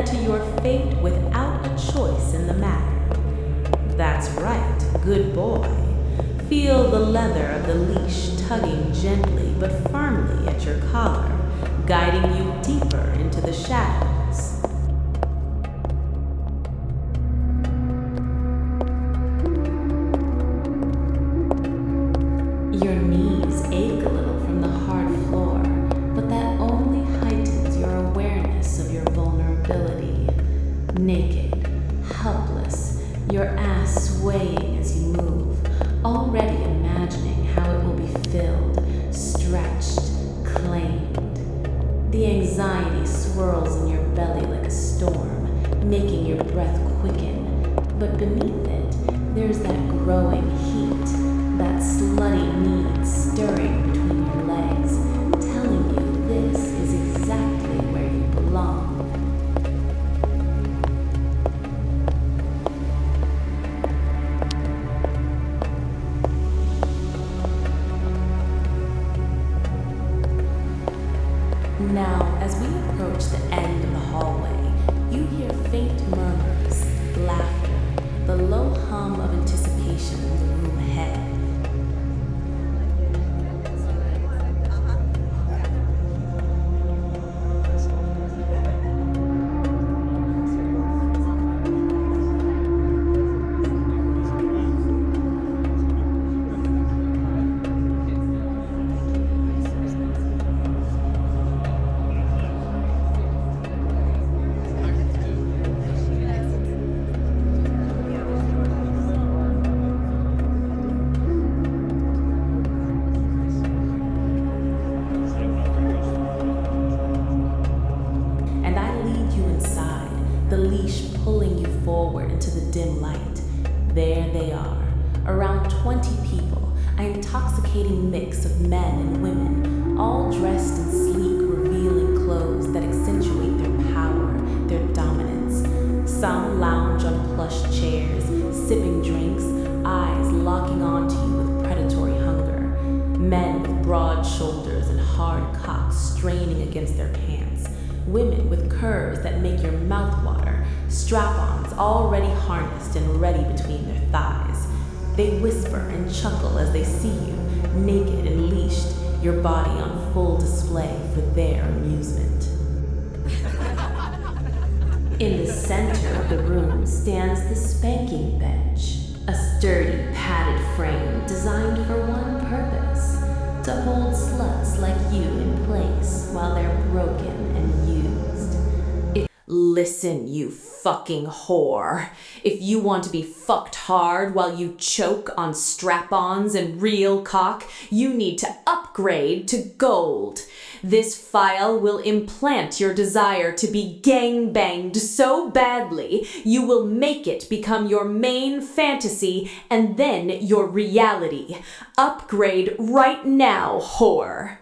led to your fate without a choice in the matter. That's right, good boy. Feel the leather of the leash tugging gently but firmly at your collar, guiding you deeper into the shadows. Your knees ache a little from the hard floor, but that only heightens your awareness of your vulnerability. Naked, helpless, your ass swaying as you move, already imagining how it will be filled, stretched, claimed. The anxiety swirls in your belly like a storm, making your breath quicken, but beneath it, there's that growing heat, that slutty need stirring between your legs, telling you this is exactly where you belong. Now, as we approach the end of the hallway, you hear faint murmurs, laughter, the low hum of anticipation in the room ahead. The leash pulling you forward into the dim light. There they are, around 20 people, an intoxicating mix of men and women, all dressed in sleek, revealing clothes that accentuate their power, their dominance. Some lounge on plush chairs, sipping drinks, eyes locking onto you with predatory hunger. Men with broad shoulders and hard cocks straining against their pants. Women with curves that make your mouth water, strap-ons already harnessed and ready between their thighs. They whisper and chuckle as they see you, naked and leashed, your body on full display for their amusement. In the center of the room stands the spanking bench, a sturdy, padded frame designed for one purpose: to hold sluts like you in place while they're broken and used. Listen, you fucking whore. If you want to be fucked hard while you choke on strap-ons and real cock, you need to upgrade to gold. This file will implant your desire to be gang-banged so badly, you will make it become your main fantasy and then your reality. Upgrade right now, whore.